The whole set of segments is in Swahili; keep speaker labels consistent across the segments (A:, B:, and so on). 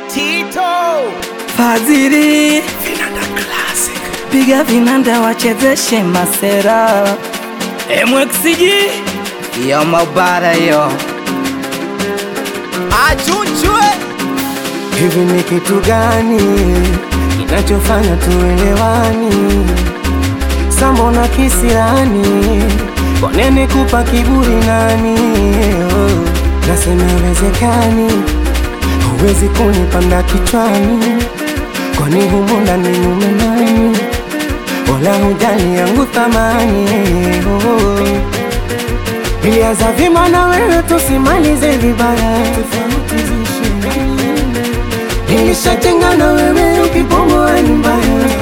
A: Tito
B: Fadhili
A: Vinanda Classic,
B: piga vinanda wachezeshe masera. MXG yo mabara yo
A: Achunchwe.
C: Hivi ni kitu gani kinachofanya tuelewani? Sambona kisirani, kwa nini kupa kiburi nani? Nasema wezekani, huwezi kunipanda kichwani, kwani humu ndani mume nani? Wala hujali yangu thamani. Ilianza vima na wewe, tusimalize vibaya, tofauti zishi. Nilishajenga na wewe, ukibomoa ni mbaya.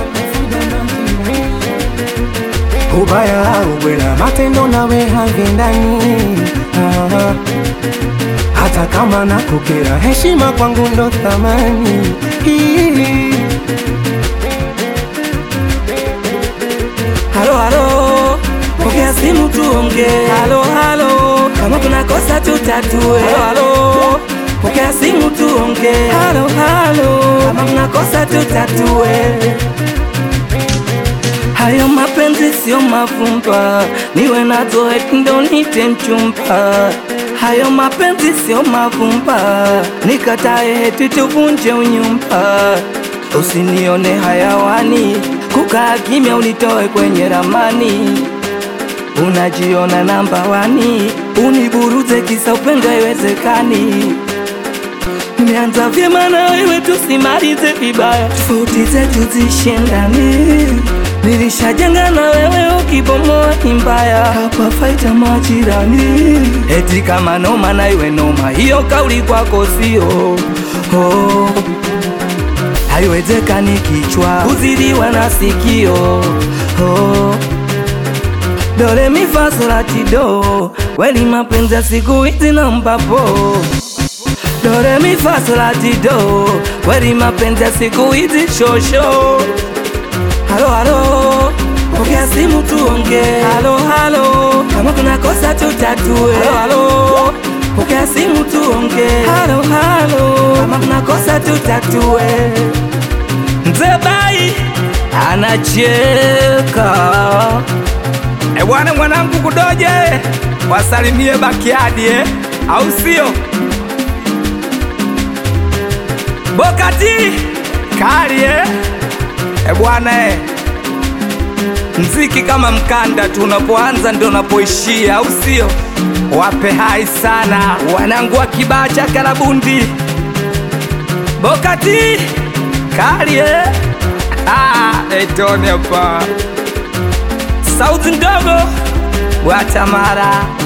C: Ubaya ubwela matendo nawe havindani. Hata kama nakukera, heshima kwangu ndo thamani.
B: halo halo, pokea simu tuonge. Halo halo, kama kuna kosa tutatue. Halo halo, pokea simu tuonge. Halo halo, kama kuna kosa tutatue. Hayo mapenzi sio mavumba, niwe nazo eti ndo nite mchumba. Hayo mapenzi sio mavumba, nikatae eti tuvunje unyumba. Usinione hayawani, kukaa kimya unitoe kwenye ramani. Unajiona namba wani, uniburuze kisa upendo haiwezekani. Nimeanza vyema na wewe, tusimalize vibaya, tofauti zetu zishindani. Nilishajenga na wewe, ukibomoa ni mbaya. Hapa faita majirani, eti kama noma na iwe noma, hiyo kauli kwako sio. Oh, haiwezekani kichwa kuzidiwa na sikio. Oh, dole mi fa sol la ti do, kweli mapenzi ya siku hizi na mbapo. Dore mi fa sol la ti do, kweli mapenzi ya siku hizi shosho. Halo halo, pokea simu tuonge. Halo halo, kama kuna kosa tutatue. Halo halo, pokea simu tuonge. Halo halo, kama kuna kosa tutatue. Mzee Bai anacheka.
A: Bwana mwanangu kudoje, wasalimie Bakiadi au sio? Bokati kali bwana mziki kama mkanda tu, unapoanza ndio unapoishia au sio? Wape hai sana wanangu wa Kibaa cha Kalabundi. Bokati kali etone hapa sauti ndogo wa Tamara.